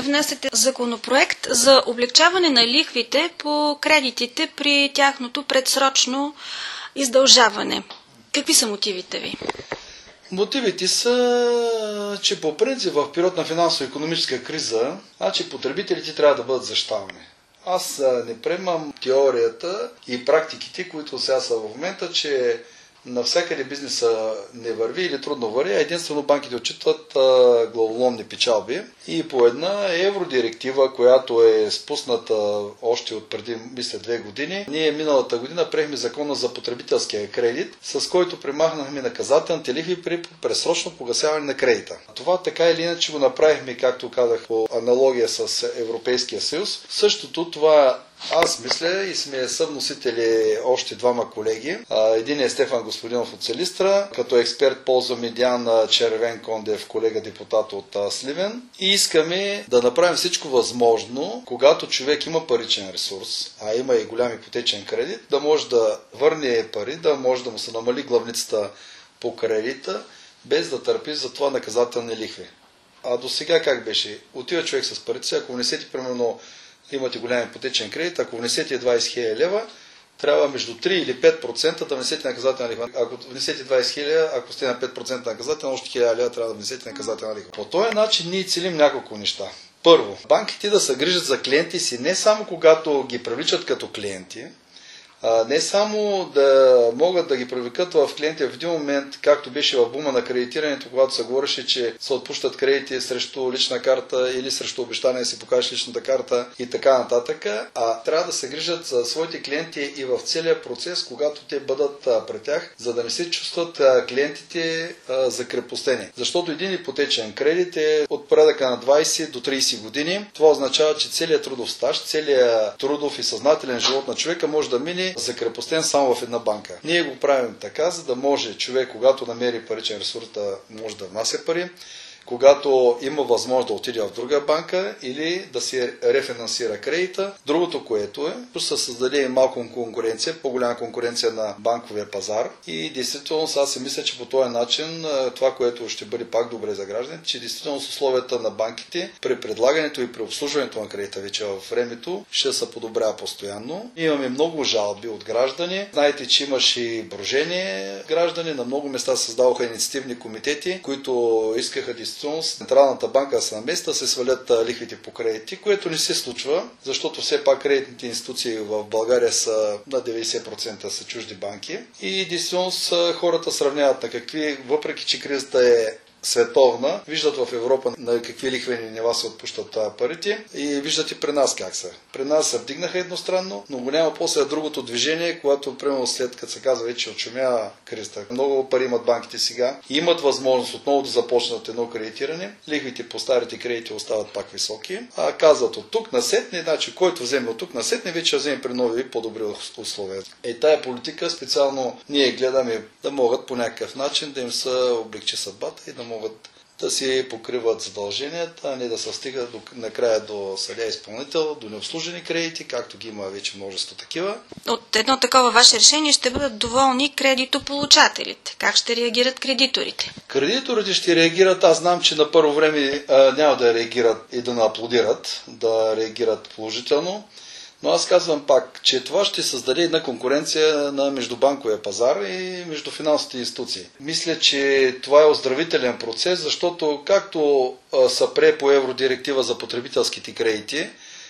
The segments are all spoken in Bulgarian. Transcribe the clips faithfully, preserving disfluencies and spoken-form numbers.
внесете законопроект за облегчаване на лихвите по кредитите при тяхното предсрочно издължаване. Какви са мотивите ви? Мотивите са, че по принцип в период на финансово-икономическа криза, значи потребителите трябва да бъдат защитавани. Аз не приемам теорията и практиките, които сега са в момента, че навсякъде бизнеса не върви или трудно върви, а единствено банките отчитат главоломни печалби. И по една евродиректива, която е спусната още от преди, мисля, две години, ние миналата година приехме закона за потребителския кредит, с който премахнахме наказателните лихви при пресрочно погасяване на кредита. Това така или иначе го направихме, както казах, по аналогия с Европейския съюз. Същото това аз мисля и сме съвносители още двама колеги. Един е Стефан Господинов от Селистра, като експерт ползваме Диан Червенкондев, колега депутат от Сливен. И искаме да направим всичко възможно, когато човек има паричен ресурс, а има и голям ипотечен кредит, да може да върне пари, да може да му се намали главницата по кредита, без да търпи за това наказателни лихви. А до сега как беше? Отива човек с парите, ако внесете примерно имате голям ипотечен кредит, ако внесете двайсет хиляди лева, трябва между три или пет процента да внесете наказателна лихва. Ако внесете двайсет хиляди, ако сте на пет процента наказателна, още хиляда лева трябва да внесете наказателна лихва. По този начин ние целим няколко неща. Първо, банките да се грижат за клиенти си не само когато ги привличат като клиенти, не само да могат да ги привлекат в клиенти в един момент, както беше в бума на кредитирането, когато се говореше, че се отпущат кредити срещу лична карта или срещу обещание да си покажеш личната карта и така нататък, а трябва да се грижат за своите клиенти и в целия процес, когато те бъдат пред тях, за да не се чувстват клиентите закрепостени. Защото един ипотечен кредит е от порядъка на двайсет до трийсет години. Това означава, че целият трудов стаж, целият трудов и съзнателен живот на човека може да мине закрепостен само в една банка. Ние го правим така, за да може човек, когато намери паричен ресурс, да може да внася пари, когато има възможност да отиде в друга банка или да си рефинансира кредита. Другото, което е, ще се създаде малко конкуренция, по-голяма конкуренция на банковия пазар и действително аз си мисля, че по този начин това, което ще бъде пак добре за гражданите, че действително с условията на банките при предлагането и при обслужването на кредита вече в времето ще се подобрява постоянно. Имаме много жалби от граждани. Знаете, че имаше и брожение граждани. На много места създаваха инициативни комитети, които искаха действително Централната банка да се наместа, се свалят лихвите по кредити, което не се случва, защото все пак кредитните институции в България са на деветдесет процента са чужди банки и действително хората сравняват на какви, въпреки че кризата е световна, виждат в Европа на какви лихвени нива се отпущат парите и виждат и при нас как са. При нас се вдигнаха едностранно, но го няма после другото движение, когато примерно след като се казва вече отшумя кризата. Много пари имат банките сега и имат възможност отново да започнат едно кредитиране. Лихвите по старите кредити остават пак високи, а казват от тук насетне, значи който вземе от тук насетне, вече вземе при нови и по-добри условия. Е тая политика специално ние гледаме да могат по някакъв начин да им се облегчи съдбата и да могат да си покриват задълженията, а не да се стига до, накрая до съдия изпълнител, до необслужени кредити, както ги има вече множество такива. От едно такова ваше решение ще бъдат доволни кредитополучателите. Как ще реагират кредиторите? Кредиторите ще реагират, аз знам, че на първо време а, няма да реагират и да аплодират, да реагират положително. Но аз казвам пак, че това ще създаде една конкуренция на междубанковия пазар и между финансовите институции. Мисля, че това е оздравителен процес, защото както са прие по евродиректива за потребителските кредити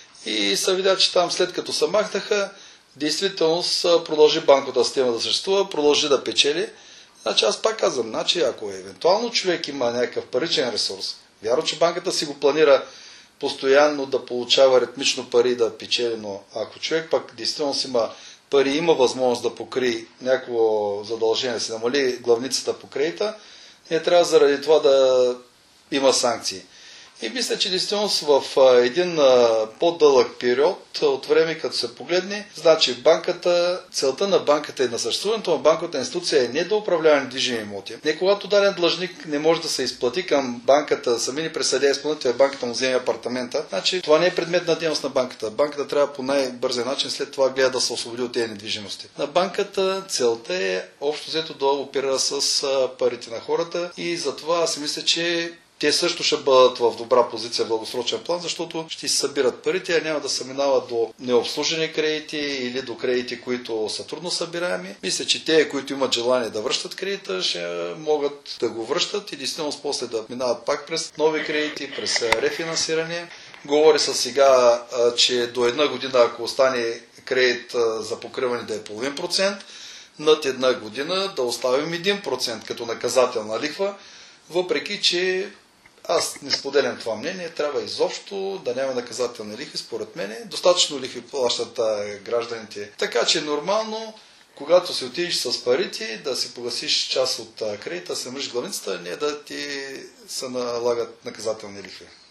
и са видя, че там след като се махнаха, действително продължи банковата система да съществува, продължи да печели. Значи аз пак казвам, значи ако евентуално човек има някакъв паричен ресурс, вярно, че банката си го планира постоянно да получава ритмично пари да печели, но ако човек пък действително си има пари, има възможност да покри някакво задължение, да се намали главницата по кредита, не трябва заради това да има санкции. И мисля, че действително в един по-дълъг период от време, като се погледне, значи банката, целта на банката и на съществуването на банковата институция е не да управлява недвижими имоти. Не когато даден длъжник не може да се изплати към банката, сами ни пресъдя изпълнител, банката му вземе апартамента, значи това не е предмет на дейност на банката. Банката трябва по най-бързия начин след това гледа да се освободи от тези недвижимости. На банката целта е общо взето да оперира с парите на хората и затова аз мисля, че те също ще бъдат в добра позиция в дългосрочен план, защото ще си събират парите, а няма да се минават до необслужени кредити или до кредити, които са трудно събираеми. Мисля, че те, които имат желание да връщат кредита, ще могат да го връщат и действително после да минават пак през нови кредити, през рефинансиране. Говори се сега, че до една година, ако остане кредит за покриване да е половин процент, над една година да оставим един процент като наказателна лихва, въпреки че аз не споделям това мнение, трябва изобщо да няма наказателни лихви, според мен. Достатъчно лихви плащат гражданите. Така че нормално, когато си отидеш с парите, да си погасиш част от кредита, се мръж главницата, не да ти се налагат наказателни лихви.